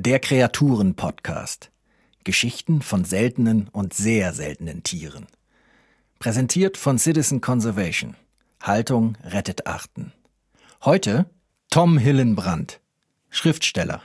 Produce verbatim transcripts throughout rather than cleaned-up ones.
Der Kreaturen-Podcast. Geschichten von seltenen und sehr seltenen Tieren. Präsentiert von Citizen Conservation. Haltung rettet Arten. Heute Tom Hillenbrand, Schriftsteller.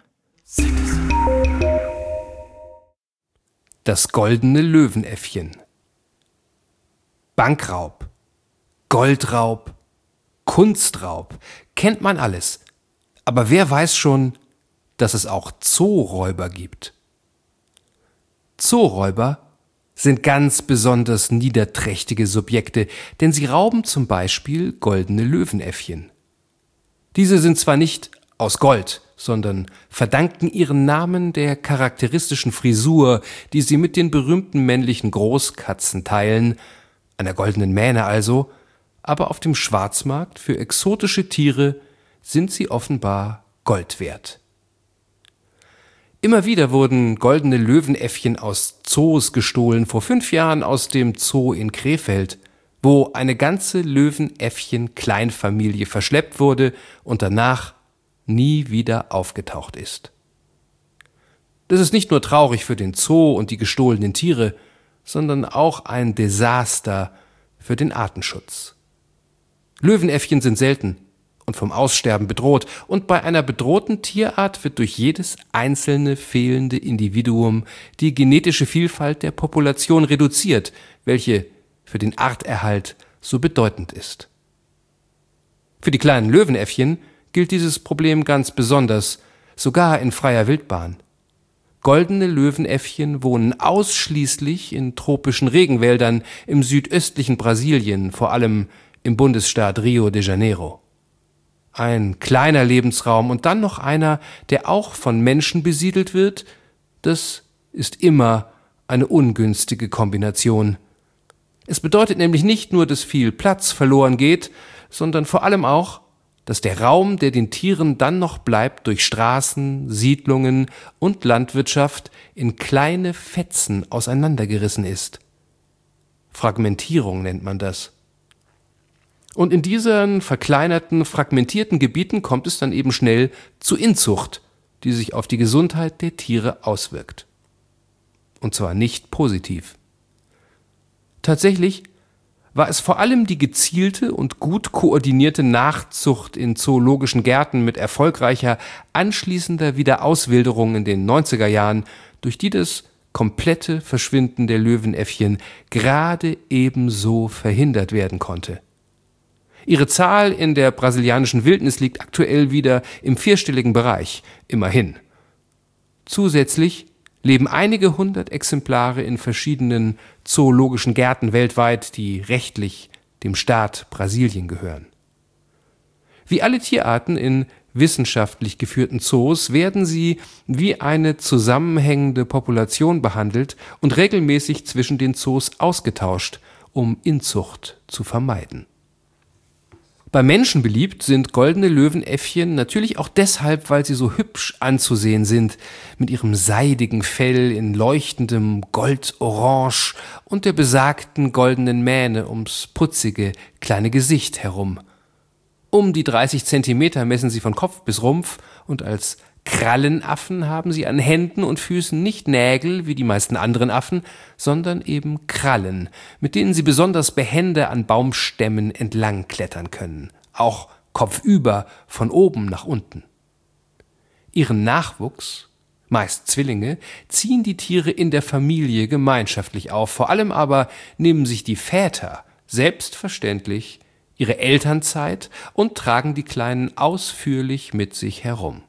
Das goldene Löwenäffchen. Bankraub, Goldraub, Kunstraub, kennt man alles. Aber wer weiß schon, dass es auch Zooräuber gibt? Zooräuber sind ganz besonders niederträchtige Subjekte, denn sie rauben zum Beispiel goldene Löwenäffchen. Diese sind zwar nicht aus Gold, sondern verdanken ihren Namen der charakteristischen Frisur, die sie mit den berühmten männlichen Großkatzen teilen, einer goldenen Mähne also, aber auf dem Schwarzmarkt für exotische Tiere sind sie offenbar Gold wert. Immer wieder wurden goldene Löwenäffchen aus Zoos gestohlen, vor fünf Jahren aus dem Zoo in Krefeld, wo eine ganze Löwenäffchen-Kleinfamilie verschleppt wurde und danach nie wieder aufgetaucht ist. Das ist nicht nur traurig für den Zoo und die gestohlenen Tiere, sondern auch ein Desaster für den Artenschutz. Löwenäffchen sind selten und vom Aussterben bedroht, und bei einer bedrohten Tierart wird durch jedes einzelne fehlende Individuum die genetische Vielfalt der Population reduziert, welche für den Arterhalt so bedeutend ist. Für die kleinen Löwenäffchen gilt dieses Problem ganz besonders, sogar in freier Wildbahn. Goldene Löwenäffchen wohnen ausschließlich in tropischen Regenwäldern im südöstlichen Brasilien, vor allem im Bundesstaat Rio de Janeiro. Ein kleiner Lebensraum und dann noch einer, der auch von Menschen besiedelt wird, das ist immer eine ungünstige Kombination. Es bedeutet nämlich nicht nur, dass viel Platz verloren geht, sondern vor allem auch, dass der Raum, der den Tieren dann noch bleibt, durch Straßen, Siedlungen und Landwirtschaft in kleine Fetzen auseinandergerissen ist. Fragmentierung nennt man das. Und in diesen verkleinerten, fragmentierten Gebieten kommt es dann eben schnell zu Inzucht, die sich auf die Gesundheit der Tiere auswirkt. Und zwar nicht positiv. Tatsächlich war es vor allem die gezielte und gut koordinierte Nachzucht in zoologischen Gärten mit erfolgreicher anschließender Wiederauswilderung in den neunziger Jahren, durch die das komplette Verschwinden der Löwenäffchen gerade ebenso verhindert werden konnte. Ihre Zahl in der brasilianischen Wildnis liegt aktuell wieder im vierstelligen Bereich, immerhin. Zusätzlich leben einige hundert Exemplare in verschiedenen zoologischen Gärten weltweit, die rechtlich dem Staat Brasilien gehören. Wie alle Tierarten in wissenschaftlich geführten Zoos werden sie wie eine zusammenhängende Population behandelt und regelmäßig zwischen den Zoos ausgetauscht, um Inzucht zu vermeiden. Bei Menschen beliebt sind goldene Löwenäffchen natürlich auch deshalb, weil sie so hübsch anzusehen sind, mit ihrem seidigen Fell in leuchtendem Goldorange und der besagten goldenen Mähne ums putzige kleine Gesicht herum. Um die dreißig Zentimeter messen sie von Kopf bis Rumpf, und als Krallenaffen haben sie an Händen und Füßen nicht Nägel wie die meisten anderen Affen, sondern eben Krallen, mit denen sie besonders behende an Baumstämmen entlang klettern können, auch kopfüber von oben nach unten. Ihren Nachwuchs, meist Zwillinge, ziehen die Tiere in der Familie gemeinschaftlich auf, vor allem aber nehmen sich die Väter selbstverständlich ihre Elternzeit und tragen die Kleinen ausführlich mit sich herum.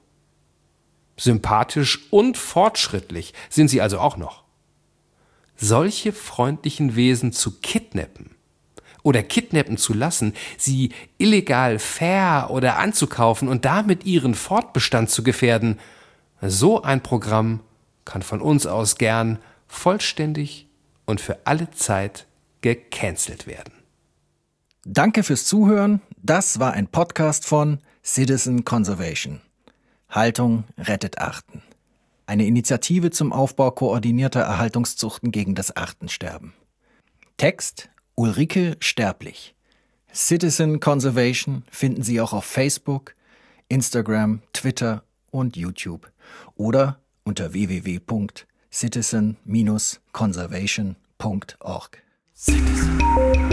Sympathisch und fortschrittlich sind sie also auch noch. Solche freundlichen Wesen zu kidnappen oder kidnappen zu lassen, sie illegal ver- oder anzukaufen und damit ihren Fortbestand zu gefährden, so ein Programm kann von uns aus gern vollständig und für alle Zeit gecancelt werden. Danke fürs Zuhören. Das war ein Podcast von Citizen Conservation. Haltung rettet Arten. Eine Initiative zum Aufbau koordinierter Erhaltungszuchten gegen das Artensterben. Text Ulrike Sterblich. Citizen Conservation finden Sie auch auf Facebook, Instagram, Twitter und YouTube oder unter w w w punkt citizen Bindestrich conservation punkt org. Citizen.